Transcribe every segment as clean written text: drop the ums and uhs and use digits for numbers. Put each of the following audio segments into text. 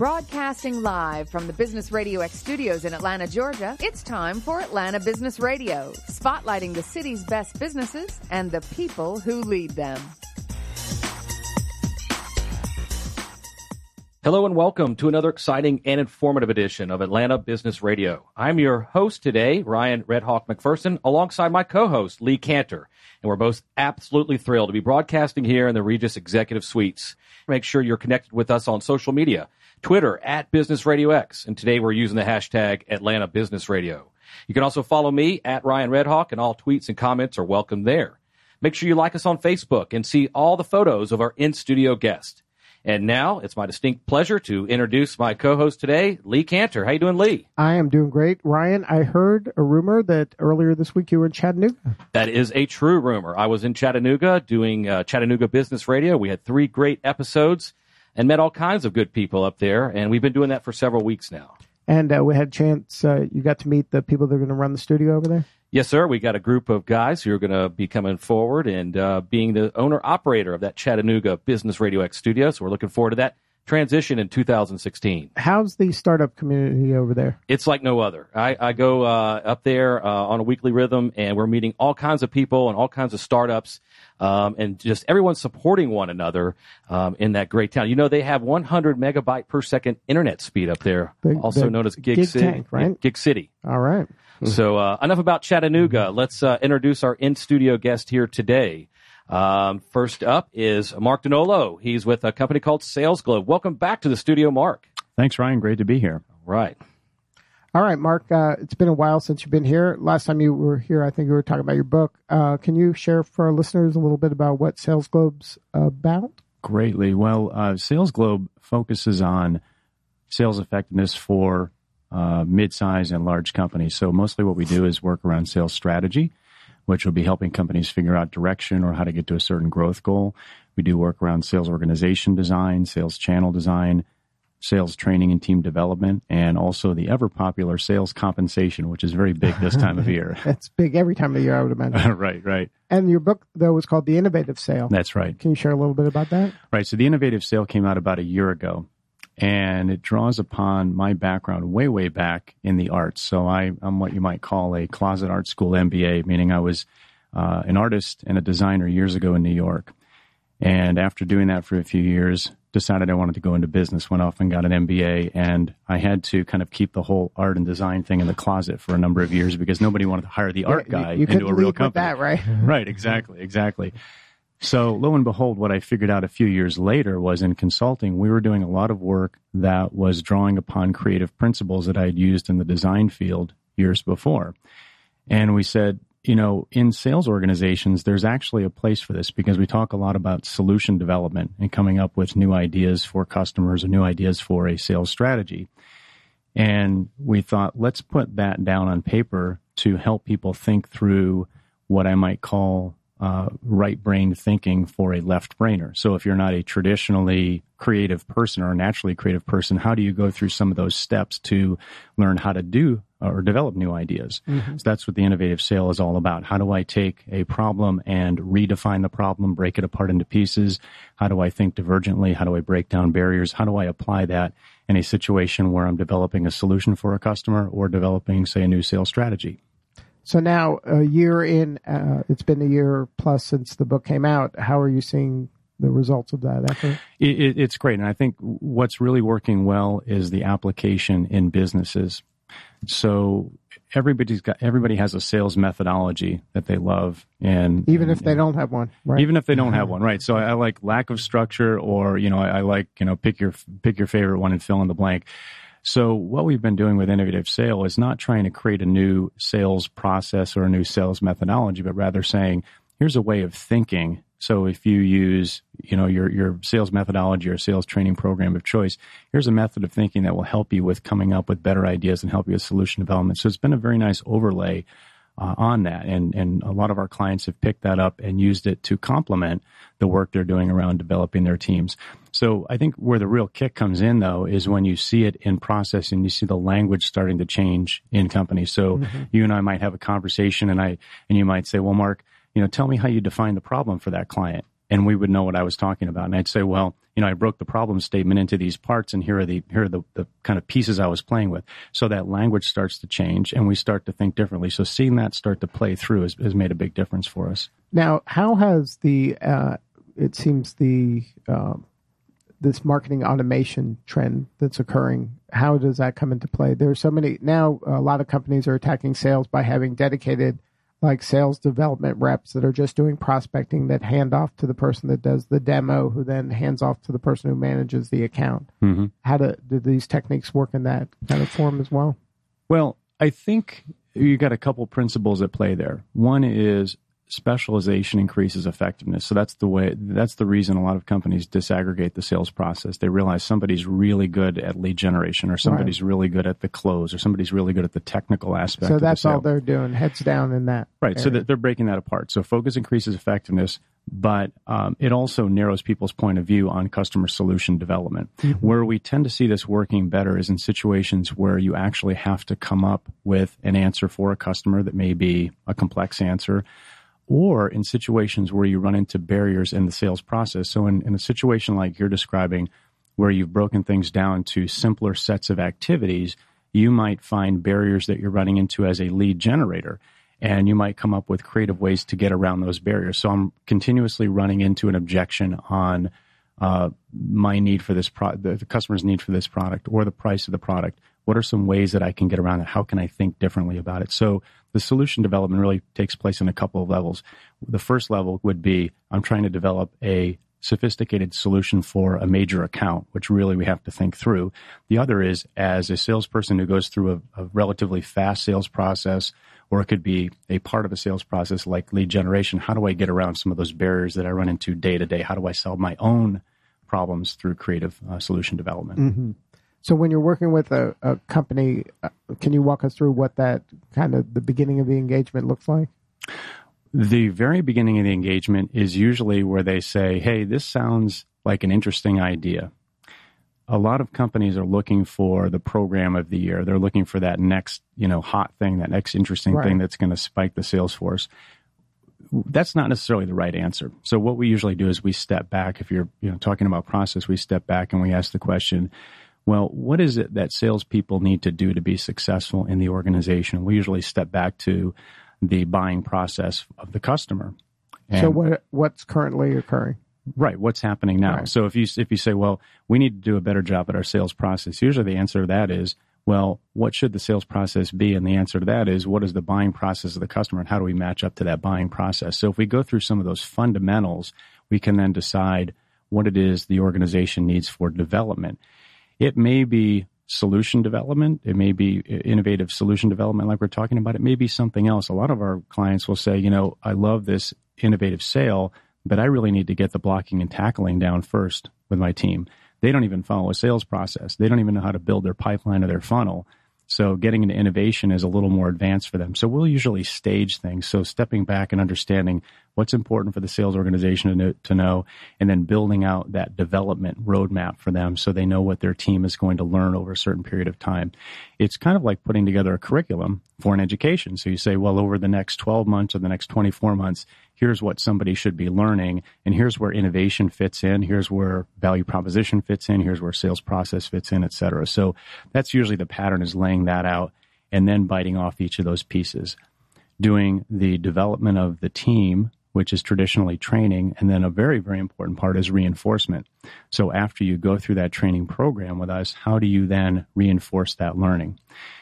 Broadcasting live from the Business Radio X studios in Atlanta, Georgia, it's time for Atlanta Business Radio, spotlighting the city's best businesses and the people who lead them. Hello and welcome to another exciting and informative edition of Atlanta Business Radio. I'm your host today, Ryan Red Hawk McPherson, alongside my co-host, Lee Cantor. And we're both absolutely thrilled to be broadcasting here in the Regis Executive Suites. Make sure you're connected with us on social media, Twitter at Business Radio X. And today we're using the hashtag Atlanta Business Radio. You can also follow me at Ryan Red Hawk, and all tweets and comments are welcome there. Make sure you like us on Facebook and see all the photos of our in-studio guests. And now it's my distinct pleasure to introduce my co-host today, Lee Cantor. How you doing, Lee? I am doing great. Ryan, I heard a rumor that earlier this week you were in Chattanooga. That is a true rumor. I was in Chattanooga doing Chattanooga Business Radio. We had 3 great episodes and met all kinds of good people up there, and we've been doing that for several weeks now. And we had a chance, you got to meet the people that are going to run the studio over there? Yes, sir. We got a group of guys who are going to be coming forward and being the owner-operator of that Chattanooga Business Radio X studio. So we're looking forward to that transition in 2016. How's the startup community over there? It's like no other. I go up there on a weekly rhythm, and we're meeting all kinds of people and all kinds of startups, and just everyone supporting one another in that great town. You know, they have 100 megabyte per second internet speed up there, also known as Gig City. Tank, right? Yeah, Gig City. All right. So enough about Chattanooga. Let's introduce our in-studio guest here today. First up is Mark Donolo. He's with a company called Sales Globe. Welcome back to the studio, Mark. Thanks, Ryan. Great to be here. Right. All right, Mark, it's been a while since you've been here. Last time you were here, I think you were talking about your book. Can you share for our listeners a little bit about what Sales Globe's about? Greatly. Well, Sales Globe focuses on sales effectiveness for mid-size and large companies. So mostly what we do is work around sales strategy, which will be helping companies figure out direction or how to get to a certain growth goal. We do work around sales organization design, sales channel design, sales training and team development, and also the ever-popular sales compensation, which is very big this time of year. That's big every time of year, I would imagine. Right. And your book, though, was called The Innovative Sale. That's right. Can you share a little bit about that? Right. So The Innovative Sale came out about a year ago. And it draws upon my background way back in the arts. So I'm what you might call a closet art school MBA, meaning I was an artist and a designer years ago in New York. And after doing that for a few years, decided I wanted to go into business, went off and got an MBA. And I had to kind of keep the whole art and design thing in the closet for a number of years because nobody wanted to hire the art guy into a real company. With that, right? Right, exactly. So lo and behold, what I figured out a few years later was in consulting, we were doing a lot of work that was drawing upon creative principles that I had used in the design field years before. And we said, you know, in sales organizations, there's actually a place for this because we talk a lot about solution development and coming up with new ideas for customers or new ideas for a sales strategy. And we thought, let's put that down on paper to help people think through what I might call right-brained thinking for a left-brainer. So if you're not a traditionally creative person or a naturally creative person, how do you go through some of those steps to learn how to do or develop new ideas? Mm-hmm. So that's what the innovative sale is all about. How do I take a problem and redefine the problem, break it apart into pieces? How do I think divergently? How do I break down barriers? How do I apply that in a situation where I'm developing a solution for a customer or developing, say, a new sales strategy? So now, a year in, it's been a year plus since the book came out. How are you seeing the results of that effort? It's great. And I think what's really working well is the application in businesses. So everybody has a sales methodology that they love. And even if they don't have one, right? Even if they don't have one, right. So I like lack of structure or, I like, pick your favorite one and fill in the blank. So what we've been doing with Innovative Sale is not trying to create a new sales process or a new sales methodology, but rather saying, here's a way of thinking. So if you use, your sales methodology or sales training program of choice, here's a method of thinking that will help you with coming up with better ideas and help you with solution development. So it's been a very nice overlay on that. And a lot of our clients have picked that up and used it to complement the work they're doing around developing their teams. So I think where the real kick comes in, though, is when you see it in process and you see the language starting to change in companies. So you and I might have a conversation and you might say, well, Mark, tell me how you define the problem for that client. and we would know what I was talking about. And I'd say, well, I broke the problem statement into these parts, and here are the kind of pieces I was playing with. So that language starts to change, and we start to think differently. So seeing that start to play through has made a big difference for us. Now, how has it seems this marketing automation trend that's occurring, how does that come into play? There's so many now. A lot of companies are attacking sales by having dedicated sales development reps that are just doing prospecting that hand off to the person that does the demo, who then hands off to the person who manages the account. Mm-hmm. How do these techniques work in that kind of form as well? Well, I think you got a couple principles at play there. One is specialization increases effectiveness. So that's the reason a lot of companies disaggregate the sales process. They realize somebody's really good at lead generation, or somebody's really good at the close, or somebody's really good at the technical aspect. So that's of the sale. All they're doing, heads down in that. Right. Area. So they're breaking that apart. So focus increases effectiveness, but it also narrows people's point of view on customer solution development. Mm-hmm. Where we tend to see this working better is in situations where you actually have to come up with an answer for a customer that may be a complex answer, or in situations where you run into barriers in the sales process. So in a situation like you're describing, where you've broken things down to simpler sets of activities, you might find barriers that you're running into as a lead generator, and you might come up with creative ways to get around those barriers. So I'm continuously running into an objection on my need for this the customer's need for this product, or the price of the product. What are some ways that I can get around it? How can I think differently about it? So the solution development really takes place in a couple of levels. The first level would be, I'm trying to develop a sophisticated solution for a major account, which really we have to think through. The other is, as a salesperson who goes through a relatively fast sales process, or it could be a part of a sales process like lead generation, how do I get around some of those barriers that I run into day to day? How do I solve my own problems through creative solution development? Mm-hmm. So when you're working with a company, can you walk us through what that kind of the beginning of the engagement looks like? The very beginning of the engagement is usually where they say, hey, this sounds like an interesting idea. A lot of companies are looking for the program of the year. They're looking for that next, hot thing, that next interesting thing that's going to spike the sales force. That's not necessarily the right answer. So what we usually do is we step back. If you're talking about process, we step back and we ask the question, well, what is it that salespeople need to do to be successful in the organization? We usually step back to the buying process of the customer. And so what's currently occurring? Right. What's happening now? Right. So if you say, well, we need to do a better job at our sales process, usually the answer to that is, well, what should the sales process be? And the answer to that is, what is the buying process of the customer, and how do we match up to that buying process? So if we go through some of those fundamentals, we can then decide what it is the organization needs for development. It may be solution development. It may be innovative solution development like we're talking about. It may be something else. A lot of our clients will say, I love this innovative sale, but I really need to get the blocking and tackling down first with my team. They don't even follow a sales process. They don't even know how to build their pipeline or their funnel. So getting into innovation is a little more advanced for them. So we'll usually stage things. So stepping back and understanding what's important for the sales organization to know, and then building out that development roadmap for them so they know what their team is going to learn over a certain period of time. It's kind of like putting together a curriculum for an education. So you say, well, over the next 12 months or the next 24 months, here's what somebody should be learning, and here's where innovation fits in, here's where value proposition fits in, here's where sales process fits in, et cetera. So that's usually the pattern, is laying that out and then biting off each of those pieces. Doing the development of the team, which is traditionally training, and then a very, very important part is reinforcement. So after you go through that training program with us, how do you then reinforce that learning?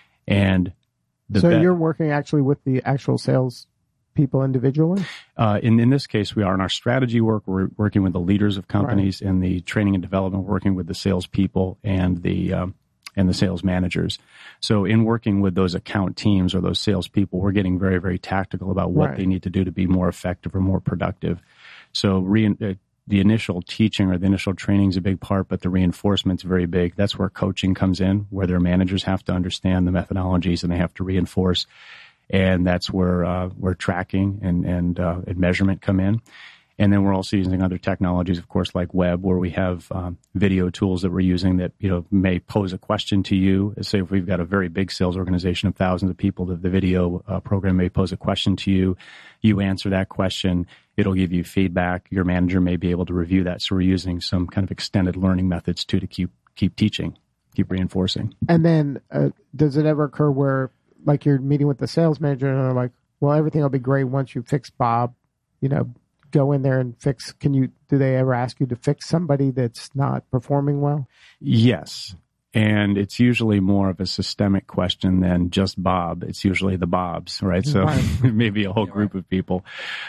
And you're working actually with the actual sales people individually? In this case, we are. In our strategy work, we're working with the leaders of companies. Right. In the training and development, we're working with the salespeople and the sales managers. So in working with those account teams or those salespeople, we're getting very, very tactical about what they need to do to be more effective or more productive. So the initial teaching or the initial training is a big part, but the reinforcement's very big. That's where coaching comes in, where their managers have to understand the methodologies and they have to reinforce. And that's where tracking and measurement come in. And then we're also using other technologies, of course, like web, where we have video tools that we're using that, may pose a question to you. Say if we've got a very big sales organization of thousands of people, the video program may pose a question to you. You answer that question. It'll give you feedback. Your manager may be able to review that. So we're using some kind of extended learning methods too to keep teaching, keep reinforcing. And then does it ever occur where, like, you're meeting with the sales manager and they're like, well, everything will be great once you fix Bob, go in there and fix. Do they ever ask you to fix somebody that's not performing well? Yes. And it's usually more of a systemic question than just Bob. It's usually the Bobs, right? So maybe a whole group of people.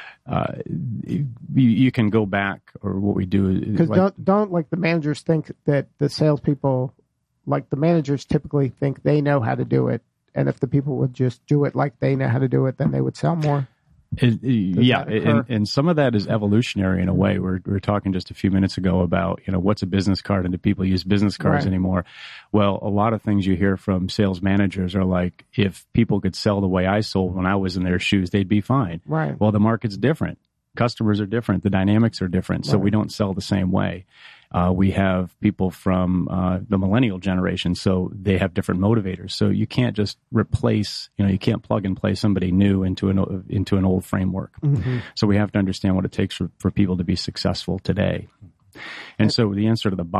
You can go back, or what we do is because don't like the managers think that the salespeople, like the managers typically think they know how to do it, and if the people would just do it like they know how to do it, then they would sell more. And some of that is evolutionary in a way. We were talking just a few minutes ago about, what's a business card and do people use business cards anymore? Well, a lot of things you hear from sales managers are like, if people could sell the way I sold when I was in their shoes, they'd be fine. Right. Well, the market's different. Customers are different. The dynamics are different. So we don't sell the same way. We have people from the millennial generation, so they have different motivators. So you can't just replace, you can't plug and play somebody new into an old framework. Mm-hmm. So we have to understand what it takes for people to be successful today. And so the answer to the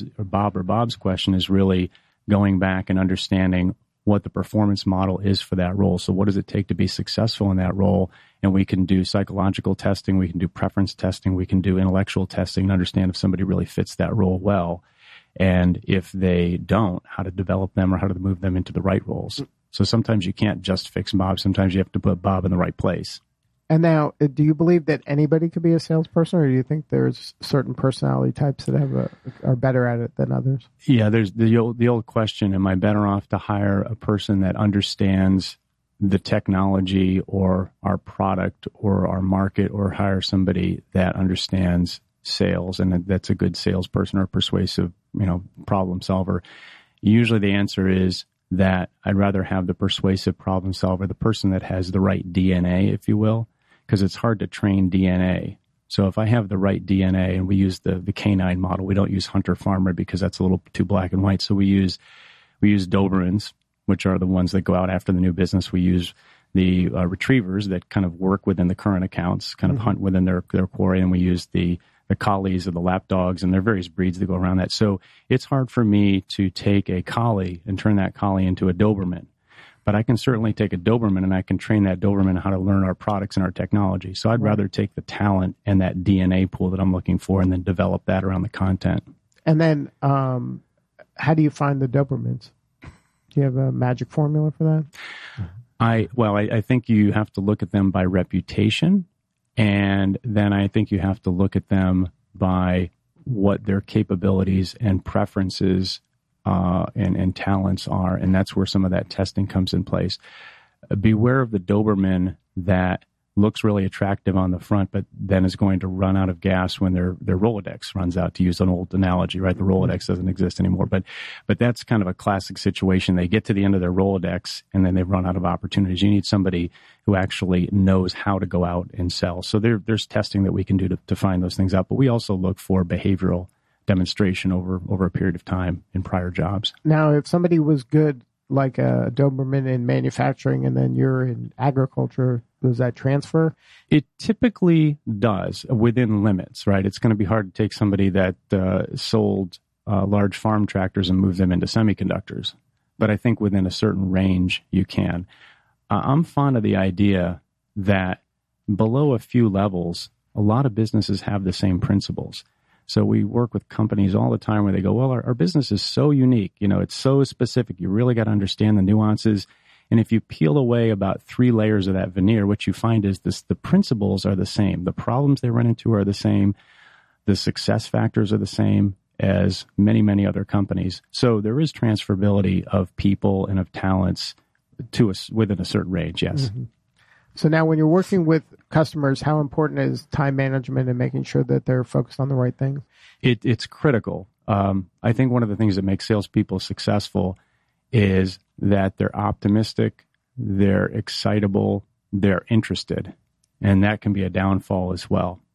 Bob's question is really going back and understanding what the performance model is for that role. So what does it take to be successful in that role? And we can do psychological testing, we can do preference testing, we can do intellectual testing and understand if somebody really fits that role well. And if they don't, how to develop them or how to move them into the right roles. So sometimes you can't just fix Bob. Sometimes you have to put Bob in the right place. And now, do you believe that anybody could be a salesperson, or do you think there's certain personality types that are better at it than others? Yeah, there's the old question, am I better off to hire a person that understands the technology or our product or our market, or hire somebody that understands sales and that's a good salesperson or persuasive, problem solver? Usually the answer is that I'd rather have the persuasive problem solver, the person that has the right DNA, if you will, because it's hard to train DNA. So if I have the right DNA, and we use the canine model, we don't use hunter-farmer because that's a little too black and white. So we use Dobermans, which are the ones that go out after the new business. We use the retrievers that kind of work within the current accounts, kind of hunt within their quarry, and we use the collies or the lap dogs, and there are various breeds that go around that. So it's hard for me to take a collie and turn that collie into a Doberman. But I can certainly take a Doberman and I can train that Doberman how to learn our products and our technology. So I'd rather take the talent and that DNA pool that I'm looking for and then develop that around the content. And then how do you find the Dobermans? Do you have a magic formula for that? I think you have to look at them by reputation, and then I think you have to look at them by what their capabilities and preferences and talents are, and that's where some of that testing comes in place. Beware of the Doberman that looks really attractive on the front, but then is going to run out of gas when their Rolodex runs out, to use an old analogy, right? The Rolodex doesn't exist anymore, but that's kind of a classic situation. They get to the end of their Rolodex and then they've run out of opportunities. You need somebody who actually knows how to go out and sell. So there's testing that we can do to find those things out, but we also look for behavioral demonstration over a period of time in prior jobs. Now, if somebody was good, like a Doberman in manufacturing, and then you're in agriculture, does that transfer? It typically does, within limits, right? It's going to be hard to take somebody that sold large farm tractors and move them into semiconductors. But I think within a certain range, you can. I'm fond of the idea that below a few levels, a lot of businesses have the same principles. So we work with companies all the time where they go, well, our business is so unique. It's so specific. You really got to understand the nuances. And if you peel away about 3 layers of that veneer, what you find is the principles are the same. The problems they run into are the same. The success factors are the same as many, many other companies. So there is transferability of people and of talents to us within a certain range, yes. Mm-hmm. So now when you're working with customers, how important is time management and making sure that they're focused on the right things? It's critical. I think one of the things that makes salespeople successful is that they're optimistic, they're excitable, they're interested. And that can be a downfall as well,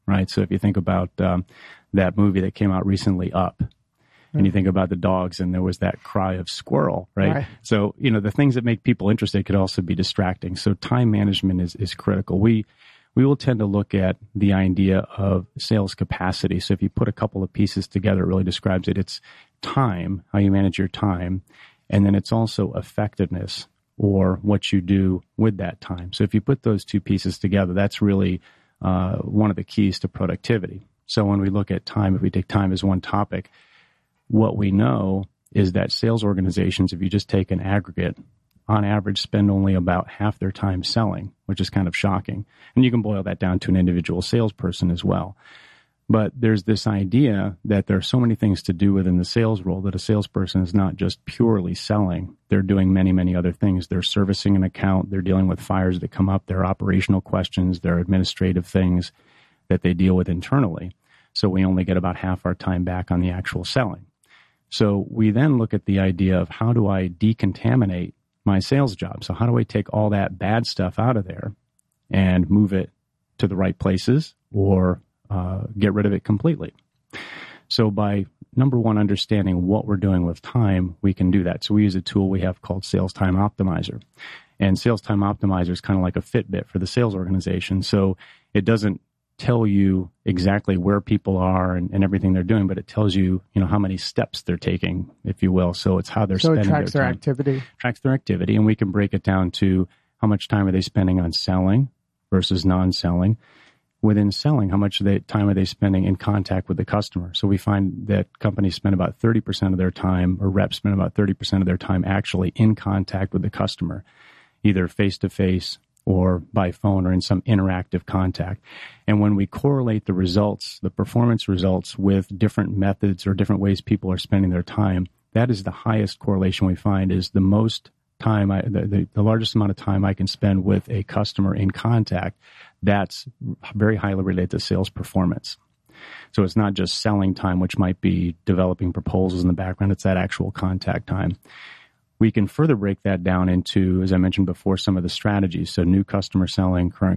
right? So if you think about that movie that came out recently, Up, and you think about the dogs and there was that cry of squirrel, right? So, the things that make people interested could also be distracting. So time management is critical. We will tend to look at the idea of sales capacity. So if you put a couple of pieces together, it really describes it. It's time, how you manage your time, and then it's also effectiveness, or what you do with that time. So if you put those two pieces together, that's really one of the keys to productivity. So when we look at time, if we take time as one topic, what we know is that sales organizations, if you just take an aggregate, on average spend only about half their time selling, which is kind of shocking. And you can boil that down to an individual salesperson as well. But there's this idea that there are so many things to do within the sales role that a salesperson is not just purely selling. They're doing many, many other things. They're servicing an account. They're dealing with fires that come up. There are operational questions. There are administrative things that they deal with internally. So we only get about half our time back on the actual selling. So we then look at the idea of how do I decontaminate my sales job? So how do I take all that bad stuff out of there and move it to the right places, or get rid of it completely? So by, number one, understanding what we're doing with time, we can do that. So we use a tool we have called Sales Time Optimizer. And Sales Time Optimizer is kind of like a Fitbit for the sales organization. So it doesn't tell you exactly where people are and everything they're doing, but it tells you, how many steps they're taking, if you will. So it's how they're spending their time. So it tracks their activity. Tracks their activity, and we can break it down to how much time are they spending on selling versus non-selling. Within selling, how much time are they spending in contact with the customer? So we find that companies spend about 30% of their time, or reps spend about 30% of their time actually in contact with the customer, either face-to-face or by phone or in some interactive contact. And when we correlate the results, the performance results, with different methods or different ways people are spending their time, that is the highest correlation we find, is the most time, the largest amount of time I can spend with a customer in contact. That's very highly related to sales performance. So it's not just selling time, which might be developing proposals in the background. It's that actual contact time. We can further break that down into, as I mentioned before, some of the strategies. So new customer selling, current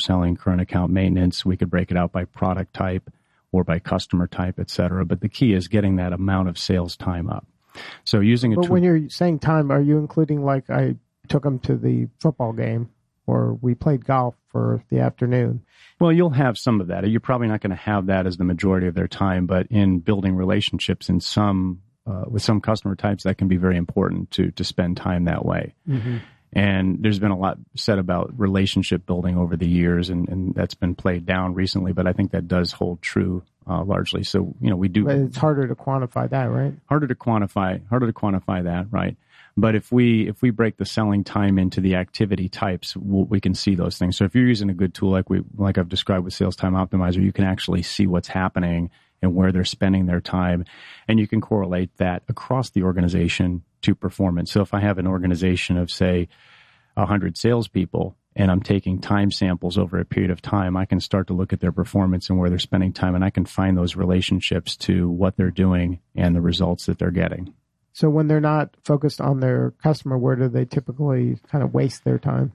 account maintenance. We could break it out by product type or by customer type, et cetera. But the key is getting that amount of sales time up. So using a tool. But when you're saying time, are you including, like, I took them to the football game, or we played golf for the afternoon? Well, you'll have some of that. You're probably not going to have that as the majority of their time, but in building relationships in some with some customer types, that can be very important to spend time that way. Mm-hmm. And there's been a lot said about relationship building over the years, and that's been played down recently, but I think that does hold true largely. So, we do. But it's harder to quantify that, right? Harder to quantify that, right? But if we break the selling time into the activity types, we can see those things. So if you're using a good tool like I've described with Sales Time Optimizer, you can actually see what's happening and where they're spending their time, and you can correlate that across the organization to performance. So if I have an organization of, say, 100 salespeople, and I'm taking time samples over a period of time, I can start to look at their performance and where they're spending time, and I can find those relationships to what they're doing and the results that they're getting. So when they're not focused on their customer, where do they typically kind of waste their time?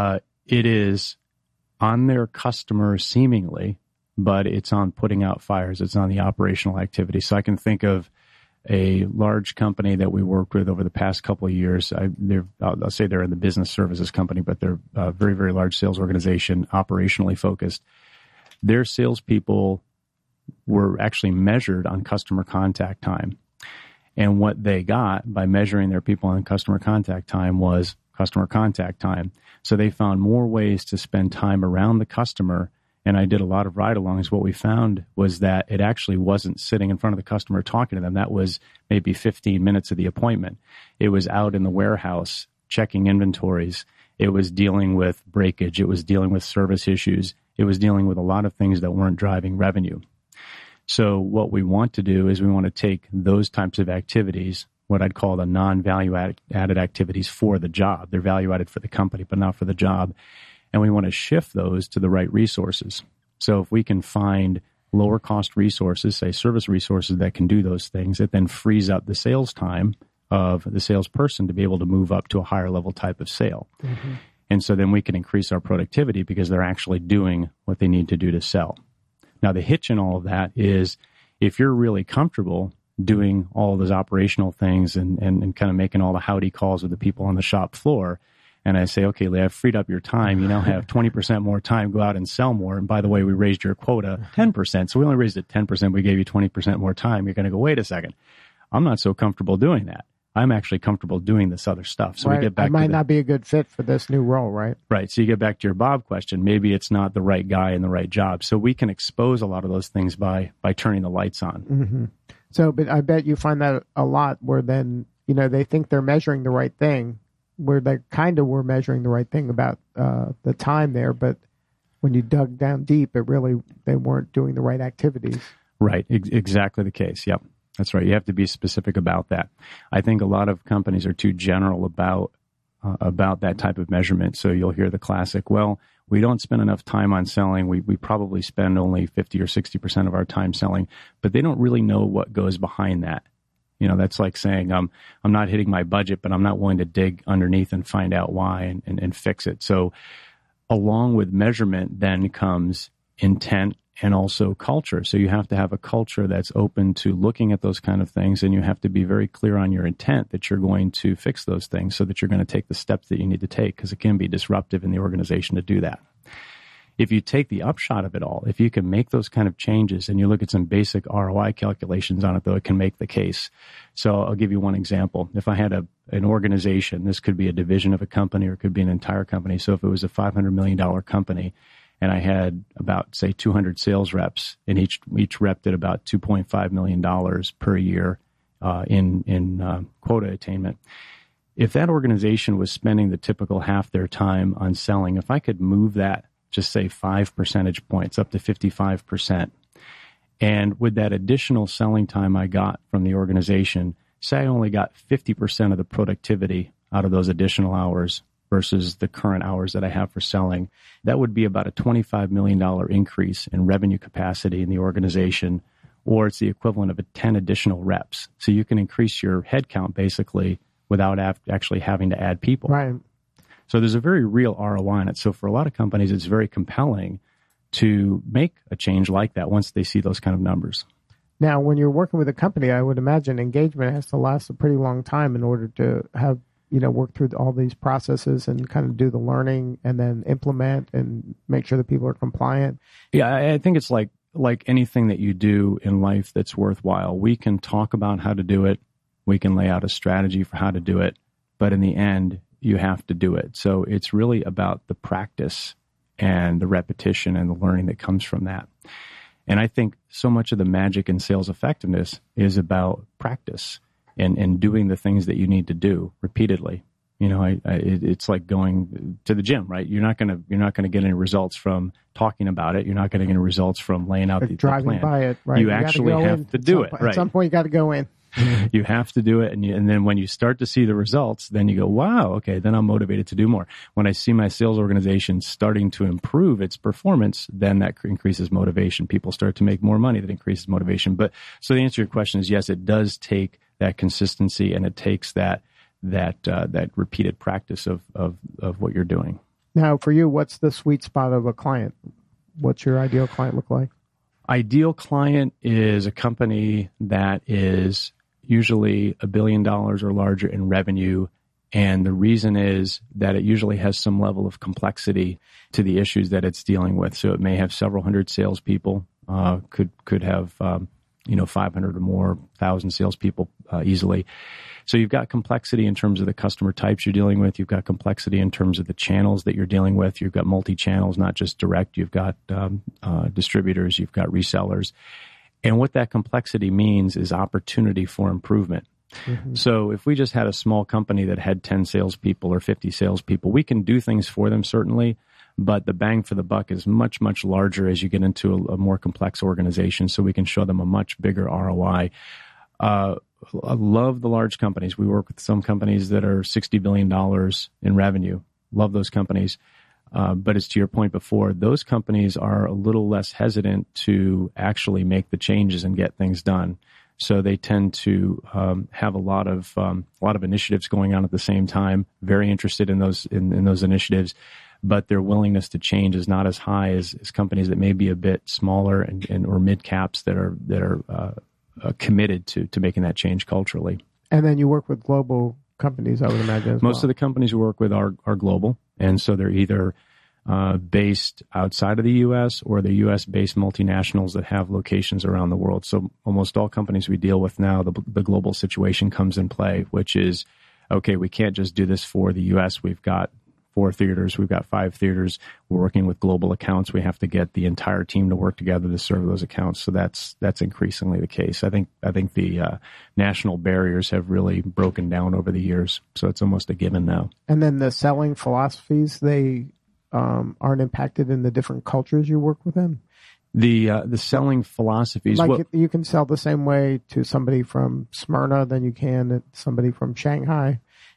It is on their customer, seemingly, but it's on putting out fires. It's on the operational activity. So I can think of a large company that we worked with over the past couple of years. I'll say they're in the business services company, but they're a very, very large sales organization, operationally focused. Their salespeople were actually measured on customer contact time. And what they got by measuring their people on customer contact time was customer contact time. So they found more ways to spend time around the customer. And I did a lot of ride-alongs. What we found was that it actually wasn't sitting in front of the customer talking to them. That was maybe 15 minutes of the appointment. It was out in the warehouse checking inventories. It was dealing with breakage. It was dealing with service issues. It was dealing with a lot of things that weren't driving revenue. So what we want to do is we want to take those types of activities, what I'd call the non-value added activities for the job. They're value added for the company, but not for the job. And we want to shift those to the right resources. So if we can find lower cost resources, say service resources that can do those things, it then frees up the sales time of the salesperson to be able to move up to a higher level type of sale. Mm-hmm. And so then we can increase our productivity because they're actually doing what they need to do to sell. Now, the hitch in all of that is if you're really comfortable doing all those operational things and kind of making all the howdy calls with the people on the shop floor, and I say, okay, Lee, I've freed up your time. You now have 20% more time. Go out and sell more. And by the way, we raised your quota 10%. So we only raised it 10%. We gave you 20% more time. You're going to go, wait a second. I'm not so comfortable doing that. I'm actually comfortable doing this other stuff. So right. we get back I might not be a good fit for this new role, right? Right. So you get back to your Bob question. Maybe it's not the right guy in the right job. So we can expose a lot of those things by turning the lights on. Mm-hmm. So, but I bet you find that a lot where then, they think they're measuring the right thing, where they kind of were measuring the right thing about the time there. But when you dug down deep, they weren't doing the right activities. Right. Exactly the case. Yep. That's right. You have to be specific about that. I think a lot of companies are too general about that type of measurement. So you'll hear the classic, well, we don't spend enough time on selling. We probably spend only 50 or 60% of our time selling, but they don't really know what goes behind that. That's like saying, I'm not hitting my budget, but I'm not willing to dig underneath and find out why and fix it. So along with measurement then comes intent and also culture. So you have to have a culture that's open to looking at those kind of things, and you have to be very clear on your intent that you're going to fix those things so that you're going to take the steps that you need to take, because it can be disruptive in the organization to do that. If you take the upshot of it all, if you can make those kind of changes and you look at some basic ROI calculations on it, though, it can make the case. So I'll give you one example. If I had an organization, this could be a division of a company or it could be an entire company. So if it was a $500 million company, and I had about, say, 200 sales reps, and each rep did about $2.5 million per year in quota attainment. If that organization was spending the typical half their time on selling, if I could move that, just say 5 percentage points up to 55%, and with that additional selling time I got from the organization, say I only got 50% of the productivity out of those additional hours versus the current hours that I have for selling, that would be about a $25 million increase in revenue capacity in the organization, or it's the equivalent of 10 additional reps. So you can increase your headcount basically without actually having to add people. Right. So there's a very real ROI in it. So for a lot of companies, it's very compelling to make a change like that once they see those kind of numbers. Now, when you're working with a company, I would imagine engagement has to last a pretty long time in order to have work through all these processes and kind of do the learning and then implement and make sure that people are compliant. Yeah, I think it's like anything that you do in life that's worthwhile. We can talk about how to do it. We can lay out a strategy for how to do it. But in the end, you have to do it. So it's really about the practice and the repetition and the learning that comes from that. And I think so much of the magic in sales effectiveness is about practice. And doing the things that you need to do repeatedly. It's like going to the gym, right? You're not gonna get any results from talking about it. You're not going to get any results from laying out the plan. Driving by it, right? You actually have to do it, right? At some point, you got to go in. You have to do it, and then when you start to see the results, then you go, wow, okay, then I'm motivated to do more. When I see my sales organization starting to improve its performance, then that increases motivation. People start to make more money, that increases motivation. But so the answer to your question is yes, it does take that consistency, and it takes that repeated practice of what you're doing. Now, for you, what's the sweet spot of a client? What's your ideal client look like? Ideal client is a company that is usually $1 billion or larger in revenue. And the reason is that it usually has some level of complexity to the issues that it's dealing with. So it may have several hundred salespeople, could have 500 or more, 1,000 salespeople easily. So you've got complexity in terms of the customer types you're dealing with. You've got complexity in terms of the channels that you're dealing with. You've got multi-channels, not just direct. You've got distributors. You've got resellers. And what that complexity means is opportunity for improvement. Mm-hmm. So if we just had a small company that had 10 salespeople or 50 salespeople, we can do things for them, certainly. But the bang for the buck is much, much larger as you get into a more complex organization, so we can show them a much bigger ROI. I love the large companies. We work with some companies that are $60 billion in revenue. Love those companies. But it's to your point before, those companies are a little less hesitant to actually make the changes and get things done. So they tend to have a lot of initiatives going on at the same time. Very interested in those initiatives. but their willingness to change is not as high as companies that may be a bit smaller and or mid caps that are committed to making that change culturally. And then you work with global companies, I would imagine. Most of the companies we work with are global, and so they're either based outside of the U.S. or the U.S.-based multinationals that have locations around the world. So almost all companies we deal with now, the global situation comes in play, which is, okay, we can't just do this for the U.S. We've got 4 theaters. We've got 5 theaters. We're working with global accounts. We have to get the entire team to work together to serve those accounts. So that's increasingly the case. I think the national barriers have really broken down over the years. So it's almost a given now. And then the selling philosophies, they aren't impacted in the different cultures you work within? The selling philosophies. Like you can sell the same way to somebody from Smyrna than you can somebody from Shanghai.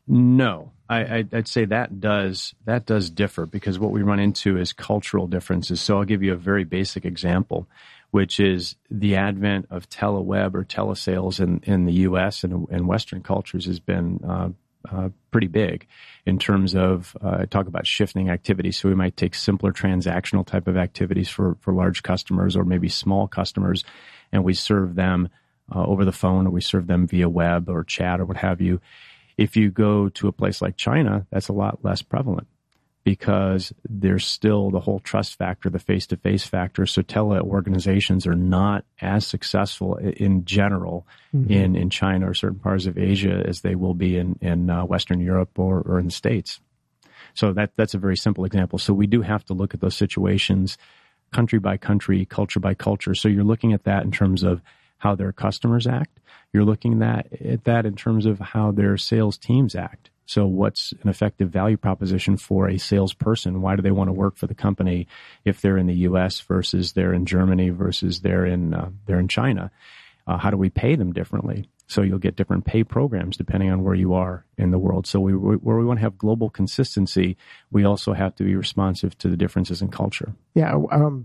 No, I'd say that does differ, because what we run into is cultural differences. So I'll give you a very basic example, which is the advent of teleweb or telesales in the U.S. and Western cultures has been pretty big in terms of talk about shifting activities. So we might take simpler transactional type of activities for large customers or maybe small customers, and we serve them over the phone, or we serve them via web or chat or what have you. If you go to a place like China, that's a lot less prevalent, because there's still the whole trust factor, the face-to-face factor. So tele organizations are not as successful in general in China or certain parts of Asia as they will be in Western Europe or in the States. So that's a very simple example. So we do have to look at those situations country by country, culture by culture. So you're looking at that in terms of how their customers act. You're looking at that in terms of how their sales teams act. So what's an effective value proposition for a salesperson? Why do they want to work for the company if they're in the U.S. versus they're in Germany versus they're in China? How do we pay them differently? So you'll get different pay programs depending on where you are in the world. So where we want to have global consistency, we also have to be responsive to the differences in culture. Yeah,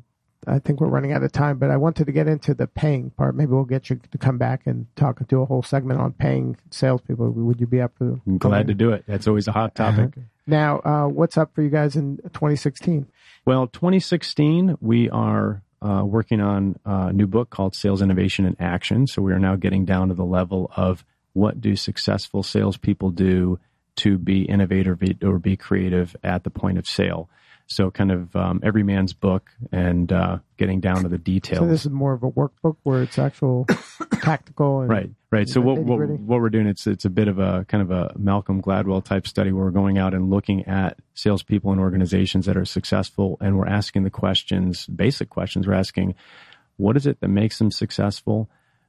I think we're running out of time, but I wanted to get into the paying part. Maybe we'll get you to come back and do a whole segment on paying salespeople. Would you be up for? I'm glad to do it. That's always a hot topic. Now, what's up for you guys in 2016? Well, 2016, we are working on a new book called Sales Innovation in Action. So we are now getting down to the level of what do successful salespeople do to be innovative or be creative at the point of sale. So kind of every man's book and getting down to the details. So this is more of a workbook where it's actual tactical. And right. So what we're doing, it's a bit of a kind of a Malcolm Gladwell type study where we're going out and looking at salespeople and organizations that are successful, and we're asking the questions, basic questions. We're asking, what is it that makes them successful?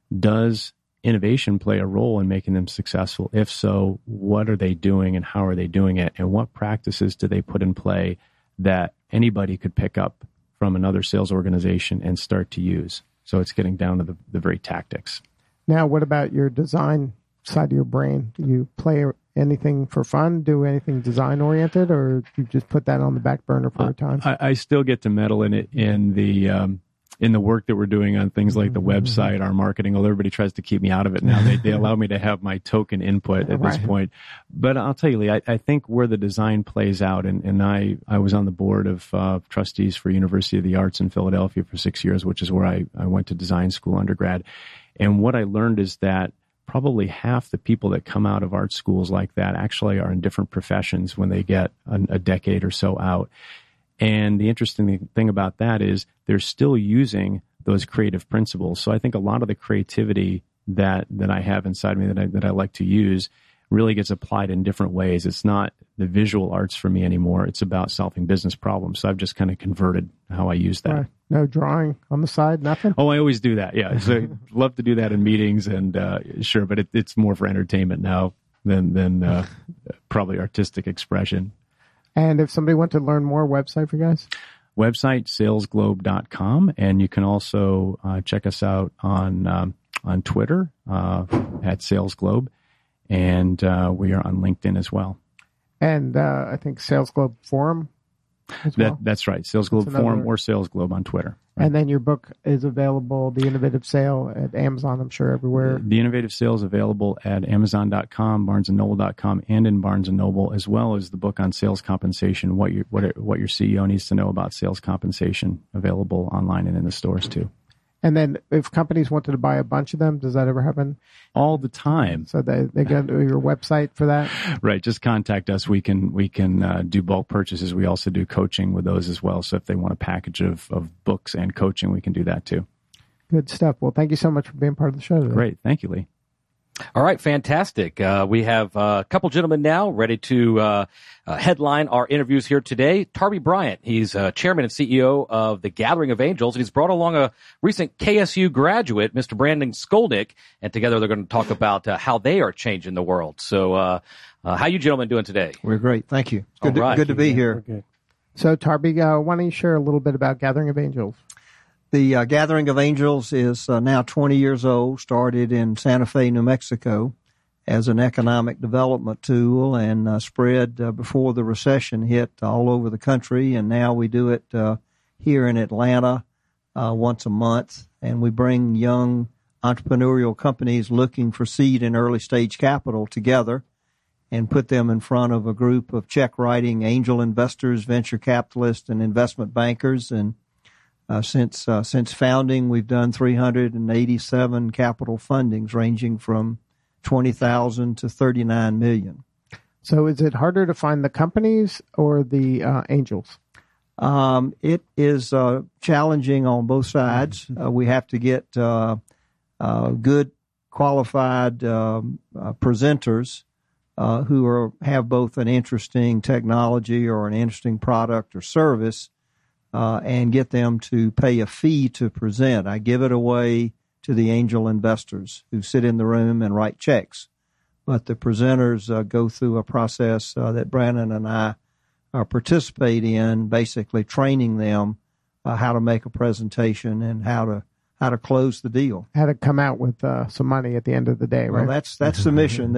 Does innovation play a role in making them successful? If so, what are they doing and how are they doing it? And what practices do they put in play that anybody could pick up from another sales organization and start to use? So it's getting down to the very tactics. Now, what about your design side of your brain? Do you play anything for fun, do anything design-oriented, or do you just put that on the back burner for a time? I still get to meddle in it in the work that we're doing on things like the website, our marketing, although everybody tries to keep me out of it now. They allow me to have my token input at this point. But I'll tell you, Lee, I think where the design plays out, and I was on the board of trustees for University of the Arts in Philadelphia for 6 years, which is where I went to design school undergrad. And what I learned is that probably half the people that come out of art schools like that actually are in different professions when they get a decade or so out. And the interesting thing about that is they're still using those creative principles. So I think a lot of the creativity that I have inside me that I like to use really gets applied in different ways. It's not the visual arts for me anymore. It's about solving business problems. So I've just kind of converted how I use that. Right. No drawing on the side, nothing? Oh, I always do that. Yeah. So love to do that in meetings and sure, but it's more for entertainment now than probably artistic expression. And if somebody wants to learn more, website for you guys? Website, salesglobe.com. And you can also check us out on Twitter at salesglobe. And we are on LinkedIn as well. And I think Sales Globe Forum as well. That's right. Sales Globe Forum or Sales Globe on Twitter. And then your book is available, The Innovative Sale, at Amazon, I'm sure, everywhere. The Innovative Sale is available at Amazon.com, BarnesandNoble.com, and in Barnes & Noble, as well as the book on sales compensation, what your CEO needs to know about sales compensation, available online and in the stores too. And then if companies wanted to buy a bunch of them, does that ever happen? All the time. So they go to your website for that? Right. Just contact us. We can do bulk purchases. We also do coaching with those as well. So if they want a package of books and coaching, we can do that too. Good stuff. Well, thank you so much for being part of the show today. Great. Thank you, Lee. All right, fantastic. We have a couple gentlemen now ready to headline our interviews here today. Tarby Bryant, he's chairman and CEO of the Gathering of Angels, and he's brought along a recent KSU graduate, Mr. Brandon Skolnick, and together they're going to talk about how they are changing the world. So how you gentlemen doing today? We're great. Thank you. Good to be here. Good. So, Tarby, why don't you share a little bit about Gathering of Angels? The Gathering of Angels is now 20 years old, started in Santa Fe, New Mexico as an economic development tool and spread before the recession hit all over the country. And now we do it here in Atlanta once a month. And we bring young entrepreneurial companies looking for seed and early stage capital together and put them in front of a group of check writing angel investors, venture capitalists, and investment bankers. And since founding, we've done 387 capital fundings ranging from 20,000 to 39 million. So is it harder to find the companies or the angels? It is challenging on both sides. We have to get good, qualified presenters who have both an interesting technology or an interesting product or service, and get them to pay a fee to present. I give it away to the angel investors who sit in the room and write checks. But the presenters go through a process that Brandon and I participate in, basically training them how to make a presentation and how to close the deal. How to come out with some money at the end of the day, right? Well, that's the mission.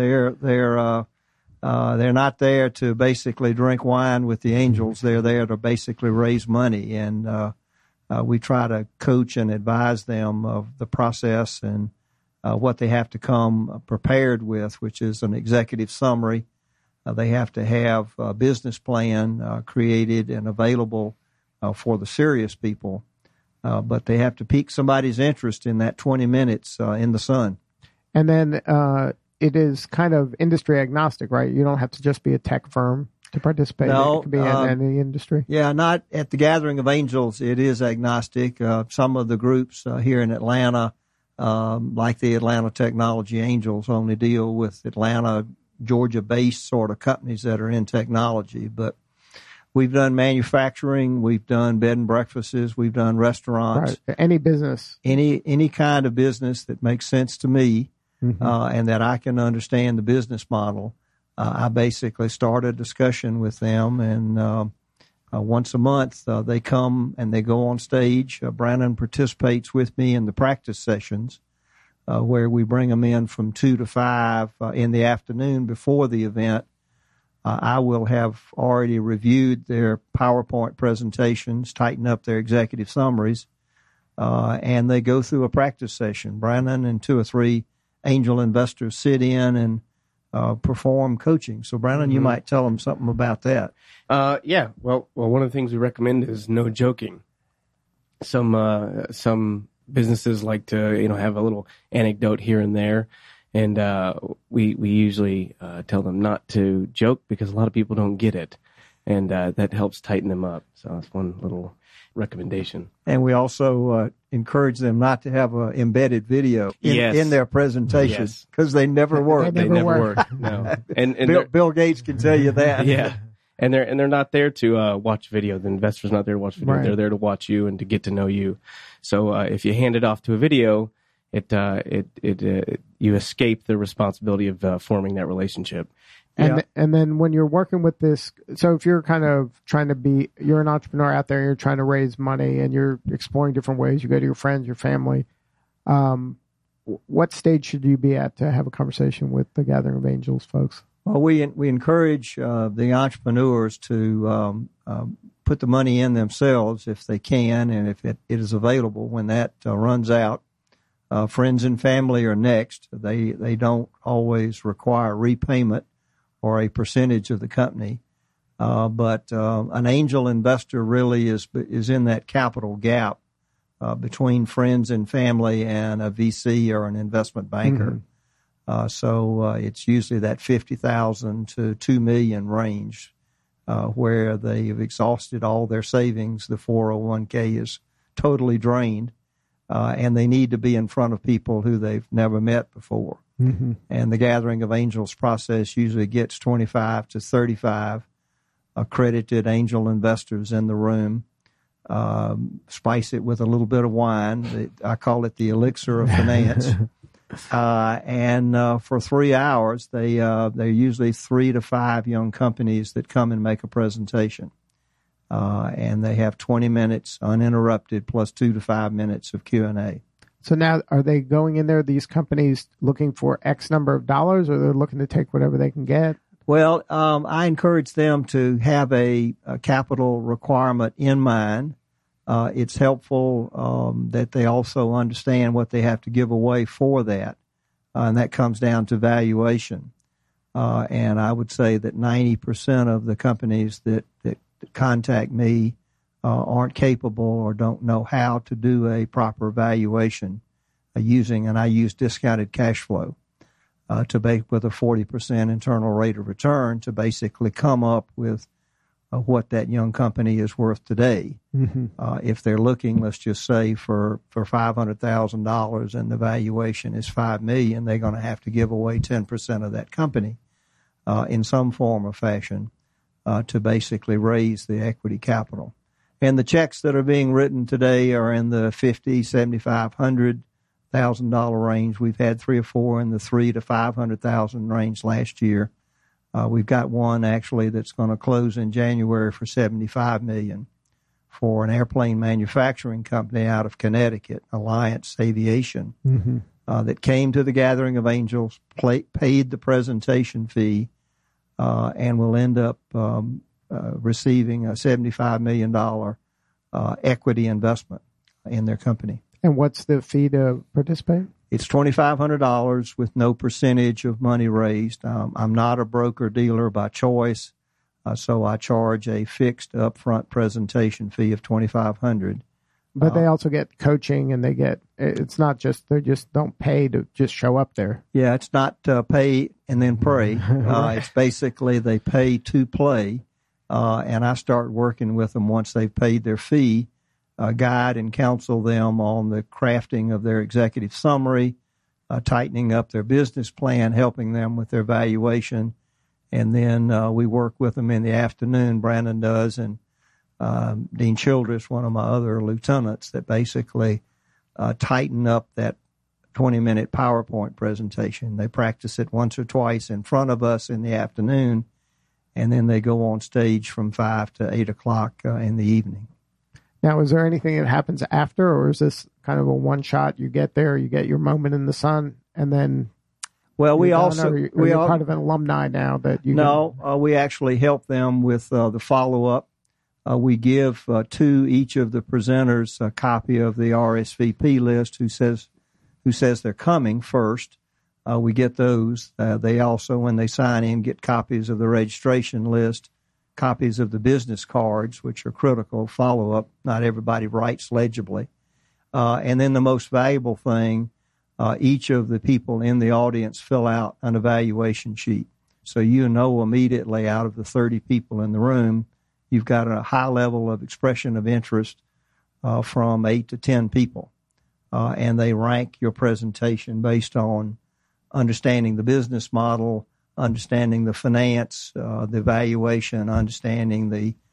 They're not there to basically drink wine with the angels. They're there to basically raise money. And we try to coach and advise them of the process and what they have to come prepared with, which is an executive summary. They have to have a business plan created and available for the serious people. But they have to pique somebody's interest in that 20 minutes in the sun. And then it is kind of industry agnostic, right? You don't have to just be a tech firm to participate. No, it could be in any industry. Yeah, not at the Gathering of Angels. It is agnostic. Some of the groups here in Atlanta, like the Atlanta Technology Angels, only deal with Atlanta, Georgia-based sort of companies that are in technology. But we've done manufacturing, we've done bed and breakfasts, we've done restaurants. Right. Any business. Any kind of business that makes sense to me. And that I can understand the business model. I basically start a discussion with them, and once a month they come and they go on stage. Brandon participates with me in the practice sessions where we bring them in from 2 to 5 in the afternoon before the event. I will have already reviewed their PowerPoint presentations, tighten up their executive summaries, and they go through a practice session. Brandon and 2 or 3 angel investors sit in and perform coaching. So, Brandon, you might tell them something about that. Yeah. Well, one of the things we recommend is no joking. Some businesses like to, have a little anecdote here and there, and we usually tell them not to joke because a lot of people don't get it, and that helps tighten them up. So that's one little recommendation. And we also encourage them not to have an embedded video in their presentation because they never work. They never work. No. And Bill Gates can tell you that. Yeah. And they're not there to watch video. The investor's not there to watch video. Right. They're there to watch you and to get to know you. So if you hand it off to a video, you escape the responsibility of forming that relationship. And then when you're working with this, so if you're kind of you're an entrepreneur out there, and you're trying to raise money and you're exploring different ways, you go to your friends, your family, what stage should you be at to have a conversation with the Gathering of Angels folks? Well, we encourage the entrepreneurs to put the money in themselves if they can, and if it is available. When that runs out, friends and family are next. They don't always require repayment or a percentage of the company, but an angel investor really is in that capital gap between friends and family and a VC or an investment banker. So it's usually that $50,000 to $2 million range where they've exhausted all their savings. The 401k is totally drained, and they need to be in front of people who they've never met before. And the Gathering of Angels process usually gets 25 to 35 accredited angel investors in the room. Spice it with a little bit of wine. I call it the elixir of finance. And for 3 hours, they're usually 3 to 5 young companies that come and make a presentation. And they have 20 minutes uninterrupted plus 2 to 5 minutes of Q&A. So now, are they going in there, these companies, looking for X number of dollars, or they're looking to take whatever they can get? Well, I encourage them to have a capital requirement in mind. It's helpful that they also understand what they have to give away for that, and that comes down to valuation. And I would say that 90% of the companies that contact me aren't capable or don't know how to do a proper valuation and I use discounted cash flow to bake with a 40% internal rate of return to basically come up with what that young company is worth today. If they're looking, let's just say, for $500,000 and the valuation is $5 million, they're going to have to give away 10% of that company in some form or fashion to basically raise the equity capital. And the checks that are being written today are in the $50,000, $75,000, $100,000 range. We've had 3 or 4 in the $300,000 to $500,000 range last year. We've got one actually that's going to close in January for $75 million for an airplane manufacturing company out of Connecticut, Alliance Aviation, that came to the Gathering of Angels, paid the presentation fee, and will end up receiving a $75 million equity investment in their company. And what's the fee to participate? It's $2,500 with no percentage of money raised. I'm not a broker-dealer by choice, so I charge a fixed upfront presentation fee of $2,500. But they also get coaching, and it's not just, they just don't pay to just show up there. Yeah, it's not pay and then pray. It's basically they pay to play, and I start working with them once they've paid their fee, guide and counsel them on the crafting of their executive summary, tightening up their business plan, helping them with their valuation, and then we work with them in the afternoon, Brandon does, and Dean Childress, one of my other lieutenants, that basically tighten up that 20-minute PowerPoint presentation. They practice it once or twice in front of us in the afternoon, and then they go on stage from 5 to 8 o'clock in the evening. Now, is there anything that happens after, or is this kind of a one-shot? You get there, you get your moment in the sun, and then... Well, we also... You're part of an alumni now that you... No, we actually help them with the follow-up. We give to each of the presenters a copy of the RSVP list who says they're coming first. We get those. They also, when they sign in, get copies of the registration list, copies of the business cards, which are critical, follow-up. Not everybody writes legibly. And then the most valuable thing, each of the people in the audience fill out an evaluation sheet. So you know immediately out of the 30 people in the room, you've got a high level of expression of interest from 8 to 10 people. And they rank your presentation based on understanding the business model, understanding the finance, the valuation, understanding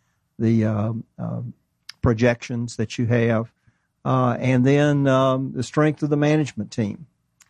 the projections that you have, and then the strength of the management team.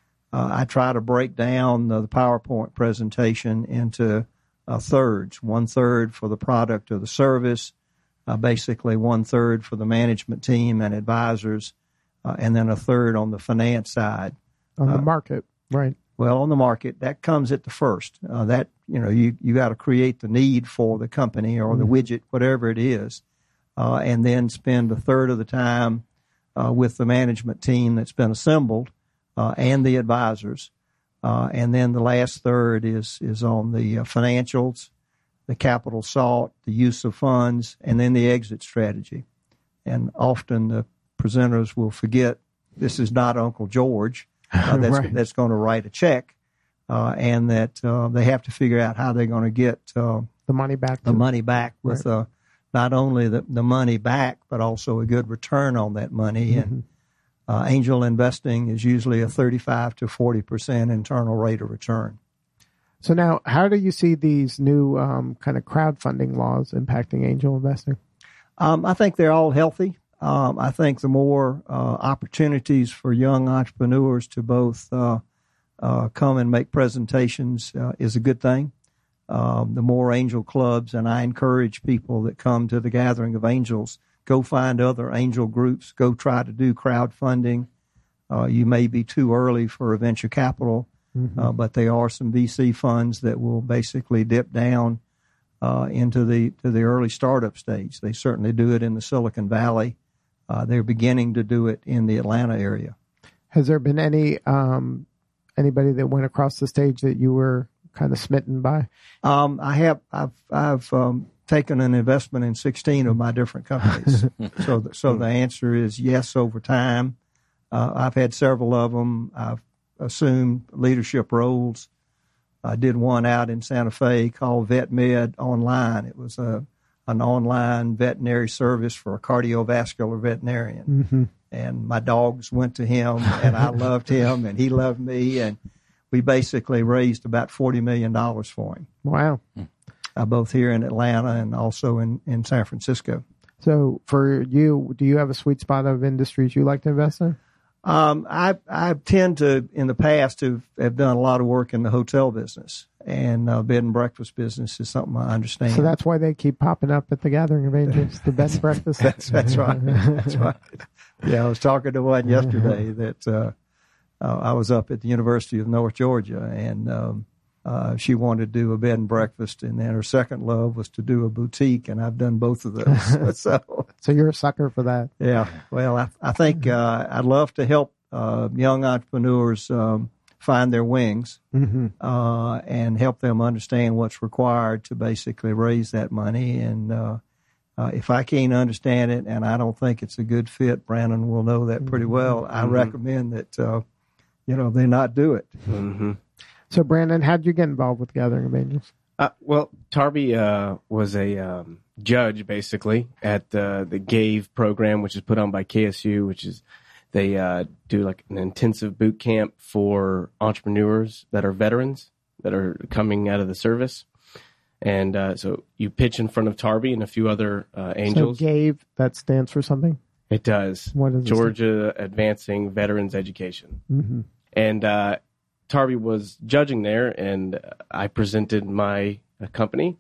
I try to break down the PowerPoint presentation into thirds, 1/3 for the product or the service, basically 1/3 for the management team and advisors, and then 1/3 on the finance side. On the market, right. Well, on the market, that comes at the first. You got to create the need for the company or the widget, whatever it is. and then spend a third of the time with the management team that's been assembled and the advisors. And then the last third is on the financials, the capital sought, the use of funds, and then the exit strategy. And often the presenters will forget this is not Uncle George Right. that's going to write a check, and that they have to figure out how they're going to get The money back. the money back with not only the money back, but also a good return on that money. And angel investing is usually a 35 to 40% internal rate of return. So now, how do you see these new kind of crowdfunding laws impacting angel investing? I think they're all healthy. I think the more opportunities for young entrepreneurs to both come and make presentations is a good thing. The more angel clubs, and I encourage people that come to the Gathering of Angels, go find other angel groups, go try to do crowdfunding. You may be too early for a venture capital, but there are some VC funds that will basically dip down into the early startup stage. They certainly do it in the Silicon Valley. They're beginning to do it in the Atlanta area. Has there been any anybody that went across the stage that you were kind of smitten by? I've taken an investment in 16 of my different companies. So the answer is yes over time. I've had several of them. I've assumed leadership roles. I did one out in Santa Fe called VetMed Online. It was an online veterinary service for a cardiovascular veterinarian. And my dogs went to him, and I loved him, and he loved me, and we basically raised about $40 million for him. Wow. Both here in Atlanta and also in San Francisco. So for you, do you have a sweet spot of industries you like to invest in? I tend to, in the past, to have done a lot of work in the hotel business, and bed and breakfast business is something I understand. So that's why they keep popping up at the Gathering of Angels, the bed and breakfast. That's right. That's right. Yeah, I was talking to one yesterday that I was up at the University of North Georgia, and she wanted to do a bed and breakfast, and then her second love was to do a boutique, and I've done both of those. So you're a sucker for that. Yeah. Well, I think I'd love to help young entrepreneurs find their wings and help them understand what's required to basically raise that money. And if I can't understand it and I don't think it's a good fit, Brandon will know that pretty well. I recommend that, they not do it. So, Brandon, how did you get involved with Gathering of Angels? Well, Tarby was a judge, basically, at the GAVE program, which is put on by KSU, which is they do like an intensive boot camp for entrepreneurs that are veterans that are coming out of the service. And so you pitch in front of Tarby and a few other angels. So GAVE, that stands for something? It does. What is it? Georgia Advancing Veterans Education. And Tarby was judging there, and I presented my company,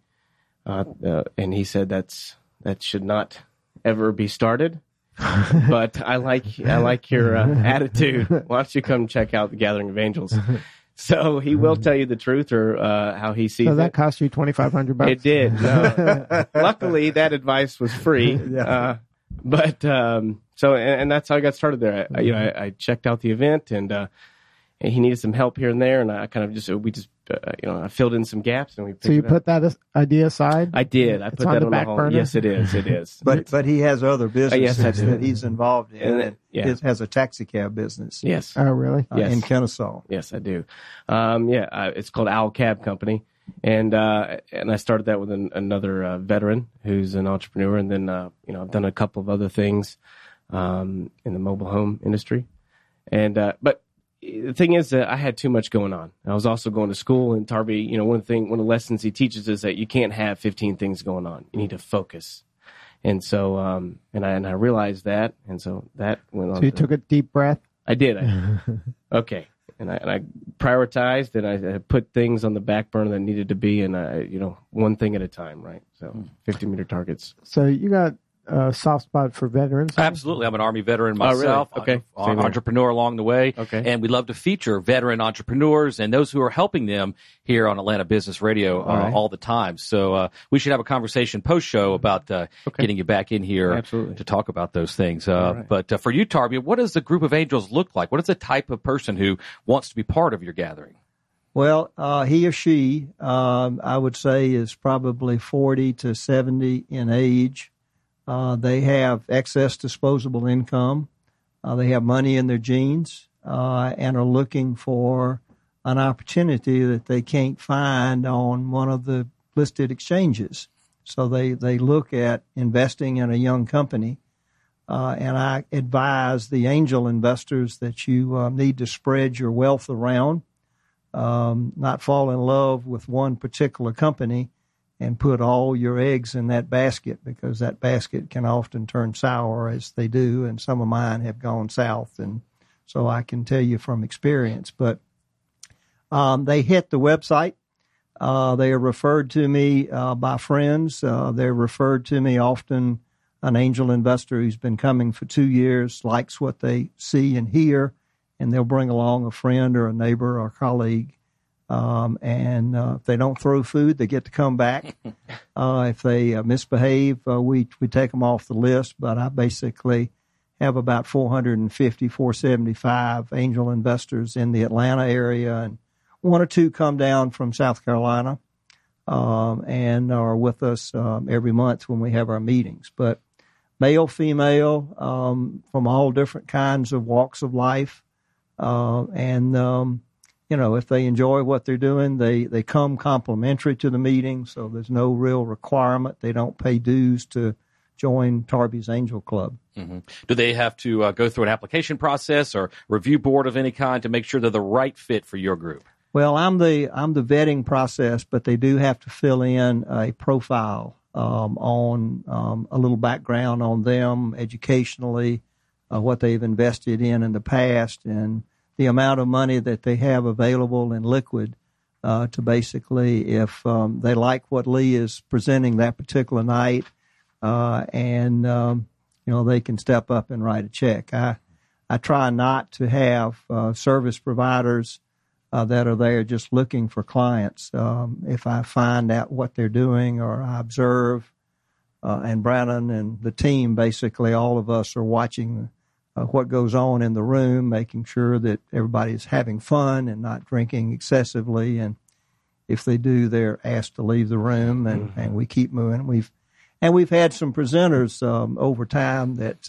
and he said that should not ever be started. But I like your attitude. Why don't you come check out the Gathering of Angels? So he will tell you the truth, or how he sees it. So that cost you $2,500? It did. No. Luckily, that advice was free. But so that's how I got started there. I checked out the event, and he needed some help here and there, and I kind of I filled in some gaps, and we. So you put that idea aside? I did. I put that on the back burner. Yes, it is. It is. But he has other businesses that he's involved in. And He has a taxi cab business. Yes. Oh, really? Yes. In Kennesaw. Yes, I do. It's called Owl Cab Company, and I started that with another veteran who's an entrepreneur, and then I've done a couple of other things in the mobile home industry, and but. The thing is that I had too much going on. I was also going to school, and Tarby, one of the lessons he teaches is that you can't have 15 things going on. You need to focus. And so, and I realized that, and so that went on. So you took a deep breath? I did. Okay. And I prioritized, and I put things on the back burner that needed to be, and one thing at a time, right? So 50-meter targets. So you got soft spot for veterans? Absolutely. I'm an Army veteran myself. Oh, really? Okay. Entrepreneur along the way. Okay. And we love to feature veteran entrepreneurs and those who are helping them here on Atlanta Business Radio all the time. So we should have a conversation post-show about getting you back in here to talk about those things. But for you, Tarbia, what does the group of angels look like? What is the type of person who wants to be part of your gathering? Well, he or she, I would say, is probably 40 to 70 in age. They have excess disposable income. They have money in their jeans and are looking for an opportunity that they can't find on one of the listed exchanges. So they look at investing in a young company. And I advise the angel investors that you need to spread your wealth around. Not fall in love with one particular company and put all your eggs in that basket, because that basket can often turn sour, as they do, and some of mine have gone south, and so I can tell you from experience. But they hit the website. They are referred to me by friends. They're referred to me often. An angel investor who's been coming for 2 years likes what they see and hear, and they'll bring along a friend or a neighbor or colleague. And if they don't throw food, they get to come back. If they misbehave, we take them off the list. But I basically have about 450, 475 angel investors in the Atlanta area, and one or two come down from South Carolina and are with us every month when we have our meetings. But male, female, from all different kinds of walks of life. If they enjoy what they're doing, they come complimentary to the meeting, so there's no real requirement. They don't pay dues to join Tarbia's Angel Club. Mm-hmm. Do they have to go through an application process or review board of any kind to make sure they're the right fit for your group? Well, I'm the vetting process, but they do have to fill in a profile on a little background on them educationally, what they've invested in the past, and the amount of money that they have available in liquid to basically, if they like what Lee is presenting that particular night, they can step up and write a check. I try not to have service providers that are there just looking for clients. If I find out what they're doing or I observe, and Brandon and the team, basically all of us are watching what goes on in the room, making sure that everybody is having fun and not drinking excessively. And if they do, they're asked to leave the room, and we keep moving. We've had some presenters over time that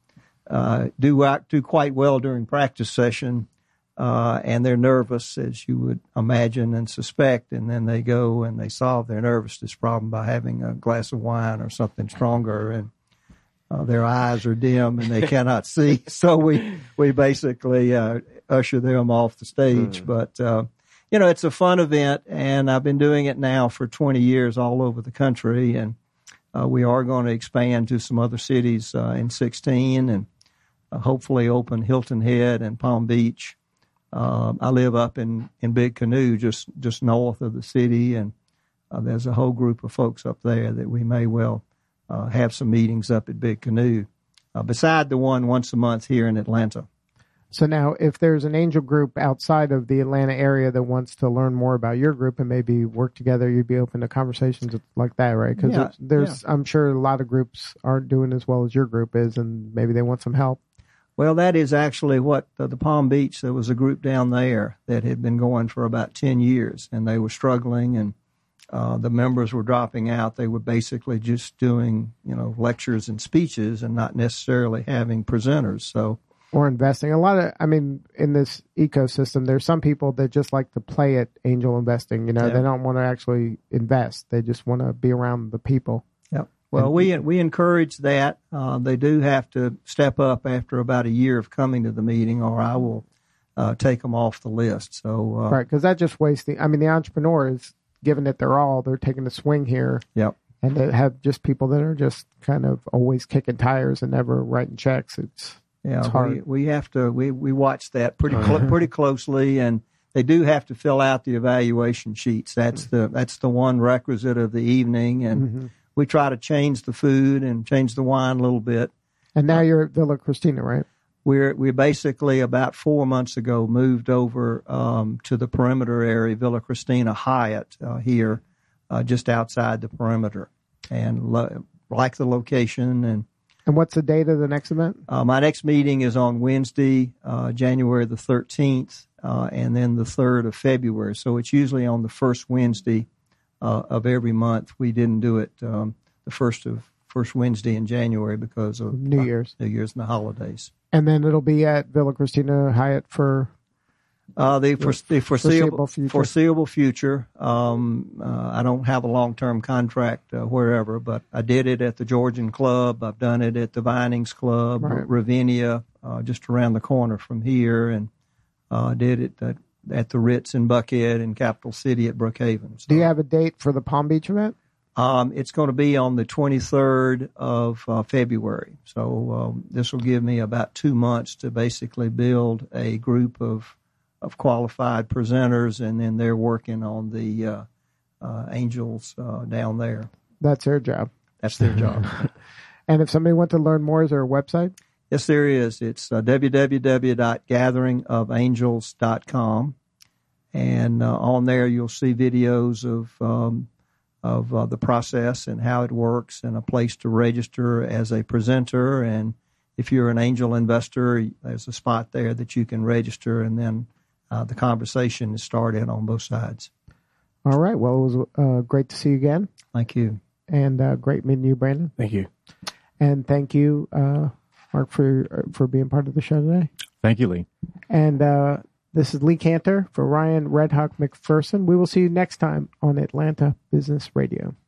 do quite well during practice session, and they're nervous, as you would imagine and suspect, and then they go and they solve their nervousness problem by having a glass of wine or something stronger, and their eyes are dim and they cannot see. So we basically usher them off the stage. But, it's a fun event, and I've been doing it now for 20 years all over the country. And we are going to expand to some other cities in 2016 and hopefully open Hilton Head and Palm Beach. I live up in Big Canoe, just north of the city, and there's a whole group of folks up there that we may well have some meetings up at Big Canoe, beside the one once a month here in Atlanta. So now, if there's an angel group outside of the Atlanta area that wants to learn more about your group and maybe work together, you'd be open to conversations like that, right? Because I'm sure a lot of groups aren't doing as well as your group is, and maybe they want some help. Well, that is actually what the Palm Beach, there was a group down there that had been going for about 10 years, and they were struggling, and the members were dropping out. They were basically just doing, lectures and speeches and not necessarily having presenters. So, or investing. In this ecosystem, there's some people that just like to play at angel investing. They don't want to actually invest. They just want to be around the people. Yep. Well, we encourage that. They do have to step up after about a year of coming to the meeting, or I will take them off the list. So, right, because that just wastes the entrepreneur is giving it their all. They're taking a swing here. Yep. And they have just people that are just kind of always kicking tires and never writing checks. It's hard. We have to we watch that pretty closely, and they do have to fill out the evaluation sheets. That's the one requisite of the evening, and we try to change the food and change the wine a little bit. And now you're at Villa Cristina, right? We basically about 4 months ago moved over to the perimeter area, Villa Cristina Hyatt here, just outside the perimeter, and like the location. And what's the date of the next event? My next meeting is on Wednesday, January the 13th, and then the 3rd of February. So it's usually on the first Wednesday of every month. We didn't do it the first Wednesday in January because of New Year's and the holidays. And then it'll be at Villa Cristina Hyatt for the foreseeable future. I don't have a long-term contract wherever, but I did it at the Georgian Club. I've done it at the Vinings Club, right. Ravinia, just around the corner from here, and did it at the Ritz in Buckhead and Capital City at Brookhaven. So, do you have a date for the Palm Beach event? It's going to be on the 23rd of February. So this will give me about 2 months to basically build a group of qualified presenters, and then they're working on the angels down there. That's their job. That's their job. And if somebody wants to learn more, is there a website? Yes, there is. It's www.gatheringofangels.com. And on there you'll see videos of the process and how it works, and a place to register as a presenter. And if you're an angel investor, there's a spot there that you can register, and then the conversation is started on both sides. All right. Well, it was great to see you again. Thank you. And great meeting you, Brandon. Thank you. And thank you, Mark, for being part of the show today. Thank you, Lee. And this is Lee Cantor for Ryan Red Hawk McPherson. We will see you next time on Atlanta Business Radio.